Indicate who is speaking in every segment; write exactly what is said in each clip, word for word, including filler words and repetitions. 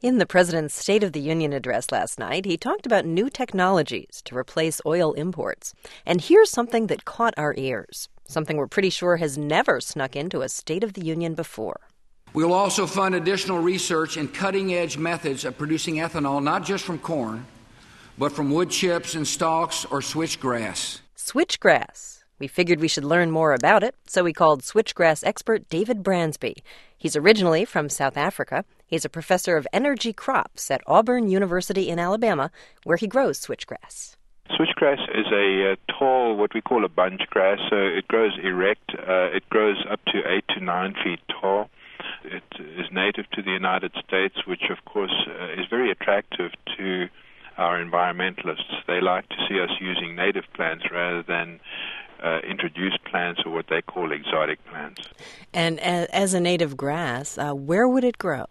Speaker 1: In the president's State of the Union address last night, he talked about new technologies to replace oil imports. And here's something that caught our ears, something we're pretty sure has never snuck into a State of the Union before.
Speaker 2: We will also fund additional research in cutting-edge methods of producing ethanol, not just from corn, but from wood chips and stalks or switchgrass.
Speaker 1: Switchgrass. We figured we should learn more about it, so we called switchgrass expert David Bransby. He's originally from South Africa. He's a professor of energy crops at Auburn University in Alabama, where he grows switchgrass.
Speaker 3: Switchgrass is a uh, tall, what we call a bunch grass. So it grows erect. Uh, it grows up to eight to nine feet tall. It is native to the United States, which, of course, uh, is very attractive to our environmentalists. They like to see us using native plants rather than Uh, introduced plants or what they call exotic plants.
Speaker 1: And as, as a native grass, uh, where would it grow?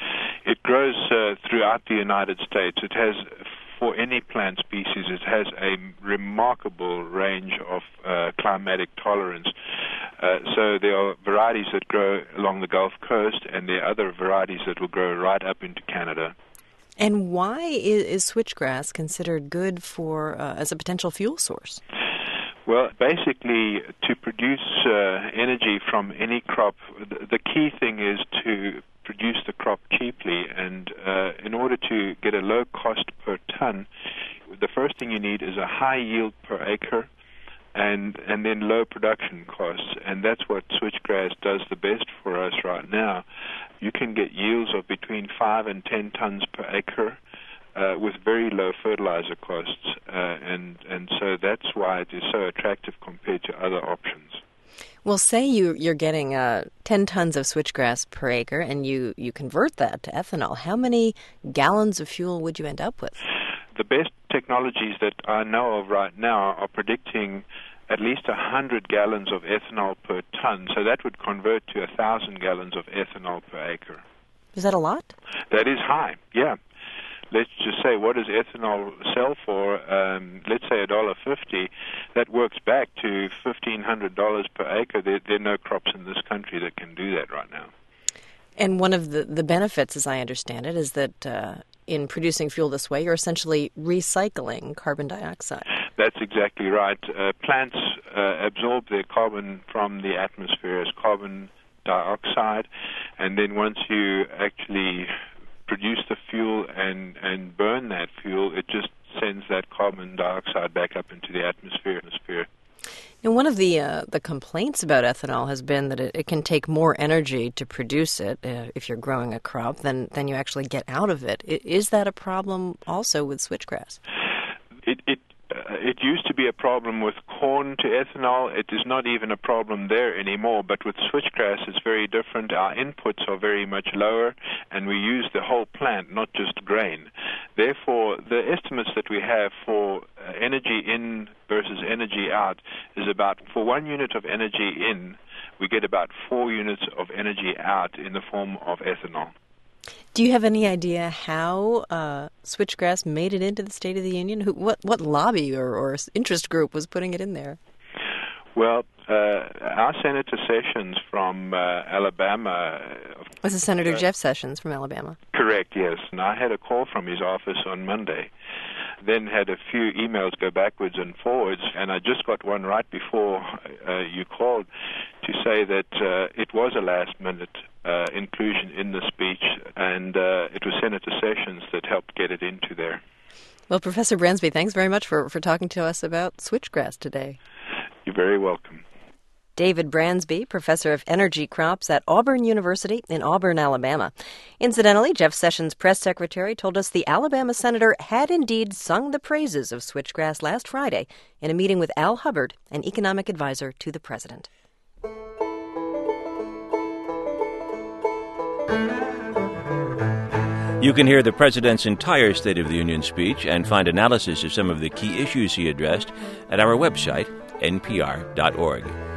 Speaker 3: It grows uh, throughout the United States. It has, for any plant species, it has a remarkable range of uh, climatic tolerance. Uh, so there are varieties that grow along the Gulf Coast, and there are other varieties that will grow right up into Canada.
Speaker 1: And why is, is switchgrass considered good for uh, as a potential fuel source?
Speaker 3: Well, basically, to produce uh, energy from any crop, the, the key thing is to produce the crop cheaply. And uh, in order to get a low cost per ton, the first thing you need is a high yield per acre and, and then low production costs. And that's what switchgrass does the best for us right now. You can get yields of between five and ten tons per acre. Uh, with very low fertilizer costs, uh, and and so that's why it is so attractive compared to other options.
Speaker 1: Well, say you, you're getting uh, ten tons of switchgrass per acre, and you, you convert that to ethanol. How many gallons of fuel would you end up with?
Speaker 3: The best technologies that I know of right now are predicting at least one hundred gallons of ethanol per ton, so that would convert to one thousand gallons of ethanol per acre.
Speaker 1: Is that a lot?
Speaker 3: That is high, yeah. Let's just say, what does ethanol sell for? Um, let's say one dollar fifty. That works back to fifteen hundred dollars per acre. There, there are no crops in this country that can do that right now.
Speaker 1: And one of the, the benefits, as I understand it, is that uh, in producing fuel this way, you're essentially recycling carbon dioxide.
Speaker 3: That's exactly right. Uh, plants uh, absorb their carbon from the atmosphere as carbon dioxide, and then once you actually produce the fuel and, and burn that fuel, it just sends that carbon dioxide back up into the atmosphere.
Speaker 1: And one of the uh, the complaints about ethanol has been that it, it can take more energy to produce it uh, if you're growing a crop than, than you actually get out of it. Is that a problem also with switchgrass?
Speaker 3: It, it Uh, it used to be a problem with corn to ethanol. It is not even a problem there anymore, but with switchgrass it's very different. Our inputs are very much lower, and we use the whole plant, not just grain. Therefore, the estimates that we have for uh, energy in versus energy out is about, for one unit of energy in, we get about four units of energy out in the form of ethanol.
Speaker 1: Do you have any idea how uh, switchgrass made it into the State of the Union? Who, what, what lobby or, or interest group was putting it in there?
Speaker 3: Well, uh, our Senator Sessions from uh, Alabama.
Speaker 1: Was it Senator
Speaker 3: uh,
Speaker 1: Jeff Sessions from Alabama?
Speaker 3: Correct, yes. And I had a call from his office on Monday. Then had a few emails go backwards and forwards, and I just got one right before uh, you called to say that uh, it was a last-minute uh, inclusion in the speech, and uh, it was Senator Sessions that helped get it into there.
Speaker 1: Well, Professor Bransby, thanks very much for, for talking to us about switchgrass today.
Speaker 3: You're very welcome.
Speaker 1: David Bransby, professor of energy crops at Auburn University in Auburn, Alabama. Incidentally, Jeff Sessions' press secretary told us the Alabama senator had indeed sung the praises of switchgrass last Friday in a meeting with Al Hubbard, an economic advisor to the president.
Speaker 4: You can hear the president's entire State of the Union speech and find analysis of some of the key issues he addressed at our website, N P R dot org.